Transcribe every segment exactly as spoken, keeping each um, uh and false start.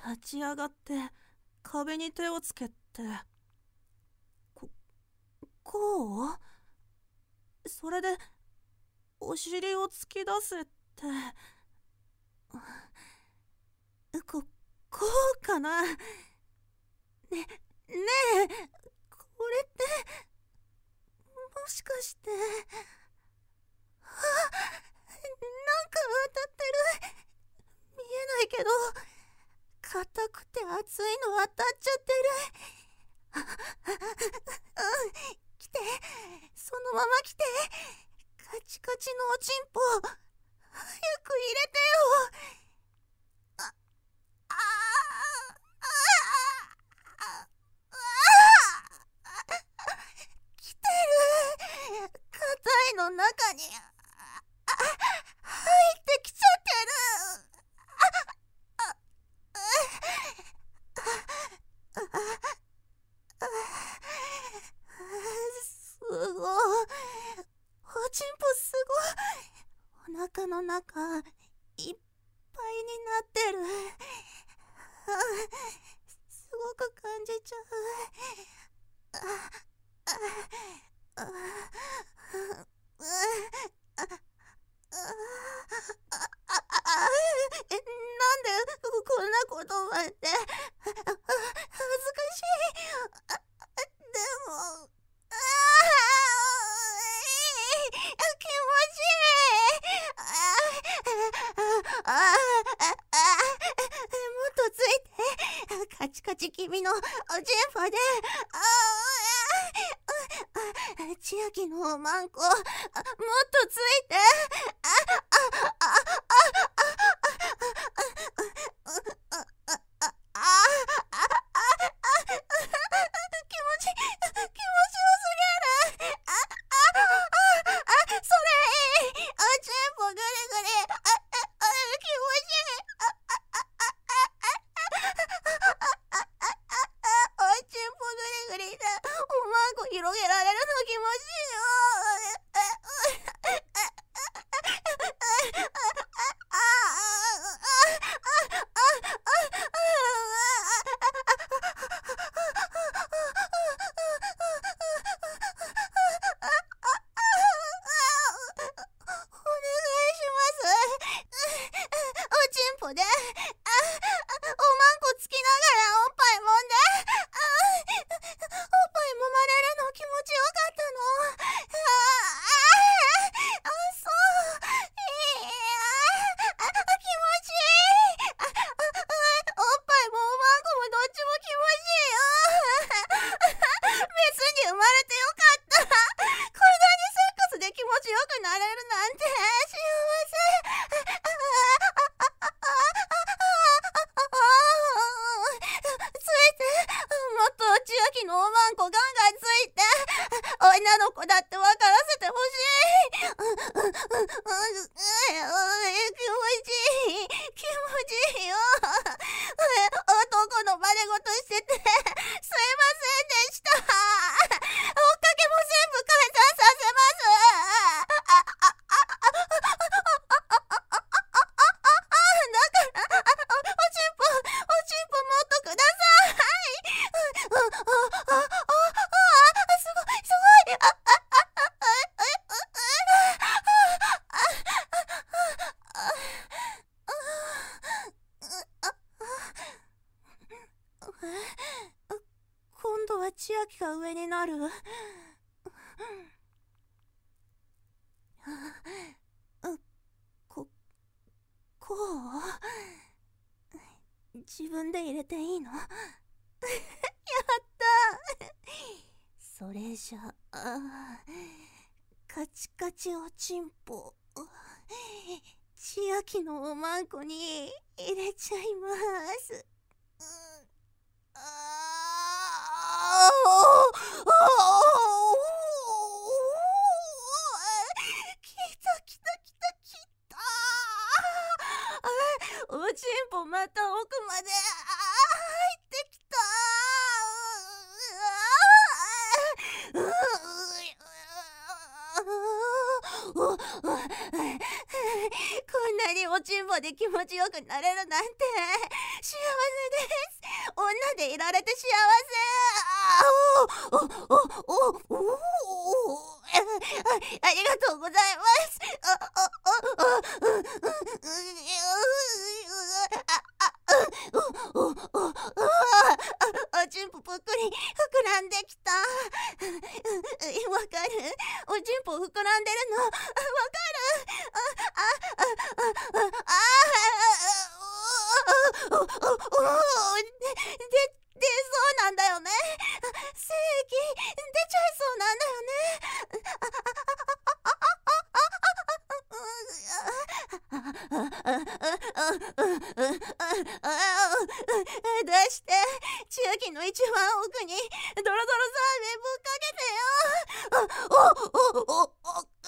立ち上がって壁に手をつけて、ここうそれでお尻を突き出せってここうかな。ねねえ、これってもしかして、あ、なんか当たってる。見えないけど硬くて熱いの当たっちゃってる。うん、来て、そのまま来て。カチカチのおちんぽ早く入れてよ。ああああ来てる。硬いの中にあ入ってきちゃってる。すごい。おちんぽすごい。お腹の中いっぱいになってる。すごく感じちゃう。ああえ、なんでこんなことまで。恥ずかしい。あでもあ気持ちいい。あああもっとついて。カチカチ君のおちんぽで。ああ千秋のおまんこもっとついて。ああああ広げられるの気持ちいいよ。で、あ、おまんこつきながらおっぱい揉んで、あ、おっぱい揉まれるの気持ちよかったの。ああ、あ、そう、いや、あ、気持ちいい。あ、あ、あ、おっぱいもおまんこもどっちも気持ちいいよ。別に生まれてよかった。こんなにセックスで気持ちよくなれるなんて幸せ。千秋のおまんこガンガンついて、女の子だって分からせてほしい。気持ちいい、気持ちいいよ。男の真似事しててすいませんでした。追っかけも全部解散させます。だからおちんぽおちんぽもっとください。今度は千秋が上になる。こ、こう自分で入れていいの？やったそれじゃあ、カチカチおちんぽ千秋のおまんこに入れちゃいます。ああきたきたきたきた。おちんぽまた奥まで入ってきた。こんなにおちんぽ葉で気持ちよくなれるなんて幸せです。女でいられて幸せ。あおおおおおおあありがとうございます。ああああうううううおちんぽぷっくり膨らんできた。わかる？おちんぽ膨らんでるのわかる？ああああああおおおおで出そうなんだよね。精液出ちゃいそうなんだよね。出して千秋の一番奥にドロドロザーメンぶっかけてよ。おおおお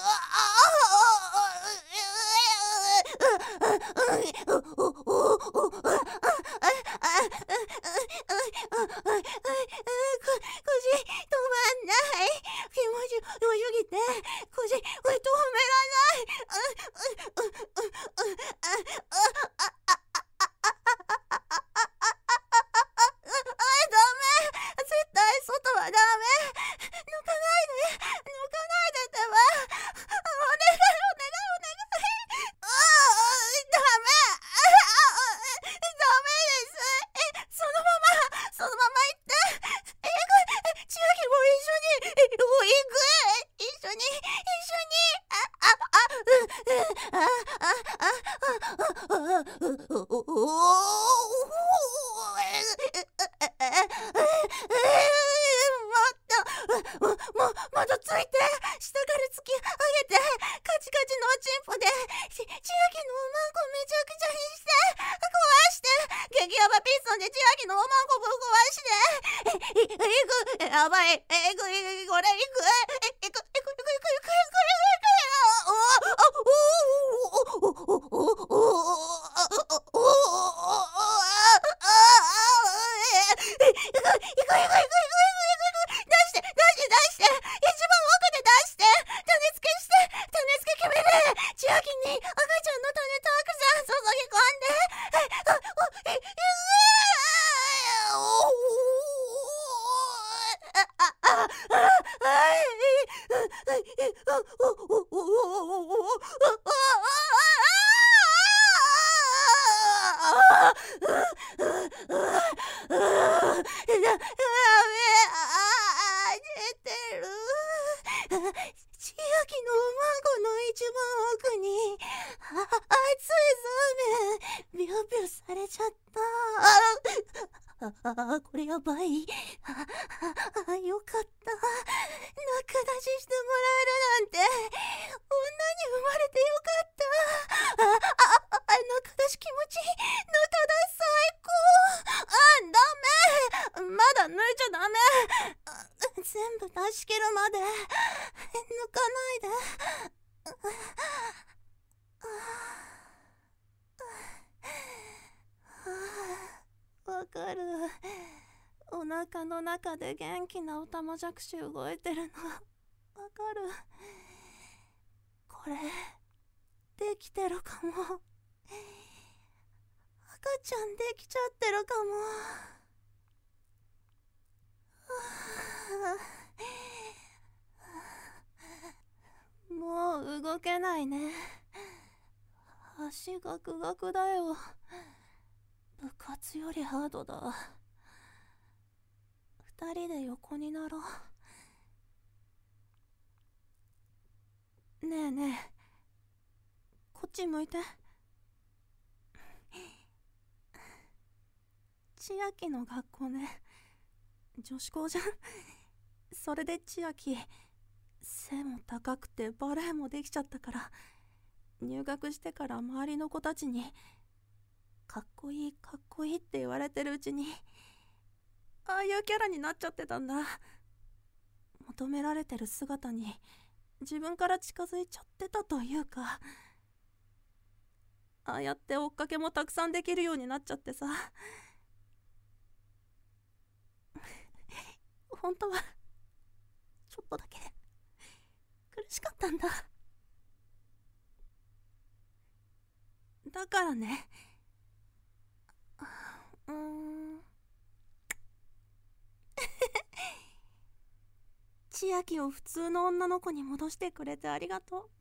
まだついて下から突き上げてカチカチのおちんぽでち千秋のおまんこめちゃくちゃにして壊して激ヤバピストンで千秋のおまんこぶっ壊してえいくやばいえいくいくこれいくいくいくいくいくいくいくい千秋のお孫の一番奥にあ熱いザーメンビュービューされちゃった。ああこれやばい。ああよかった。仲出ししてもらえるなんて女に生まれてよかった。あああ仲出し気持ちいい。仲出し最高。あダメまだ抜いちゃダメ。全部出し切るまで抜かないで。わかる。お腹の中で元気なオタマジャクシ動いてるのわかる。これできてるかも。赤ちゃんできちゃってるかも。もう動けないね。足ガクガクだよ。部活よりハードだ。二人で横になろう。ねえねえこっち向いて。千秋の学校ね女子校じゃん。それで千秋背も高くてバレエもできちゃったから入学してから周りの子たちにかっこいいかっこいいって言われてるうちにああいうキャラになっちゃってたんだ。求められてる姿に自分から近づいちゃってたというかああやって追っかけもたくさんできるようになっちゃってさ本当はちょっとだけ苦しかったんだ。 だからね。うーん。千秋を普通の女の子に戻してくれてありがとう。